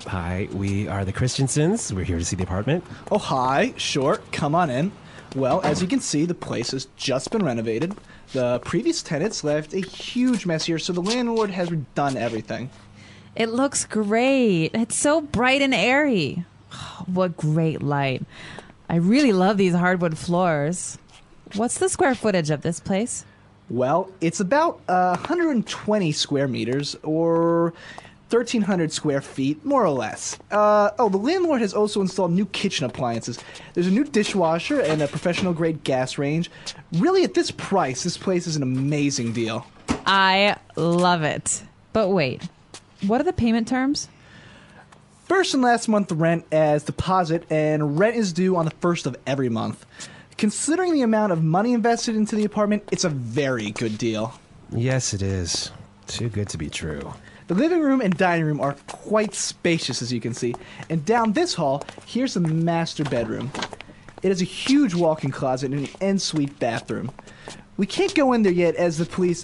Hi, we are the Christiansens. We're here to see the apartment. Oh, hi. Sure. Come on in. Well, as you can see, the place has just been renovated. The previous tenants left a huge mess here, so the landlord has redone everything. It looks great. It's so bright and airy. Oh, what great light. I really love these hardwood floors. What's the square footage of this place? Well, it's about 120 square meters, or 1,300 square feet, more or less. The landlord has also installed new kitchen appliances. There's a new dishwasher and a professional-grade gas range. Really, at this price, this place is an amazing deal. I love it. But wait, what are the payment terms? First and last month rent as deposit, and rent is due on the first of every month. Considering the amount of money invested into the apartment, it's a very good deal. Yes, it is. Too good to be true. The living room and dining room are quite spacious, as you can see. And down this hall, here's the master bedroom. It has a huge walk-in closet and an ensuite bathroom. We can't go in there yet as the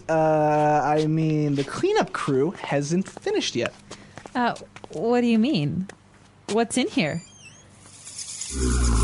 the cleanup crew hasn't finished yet. What do you mean? What's in here?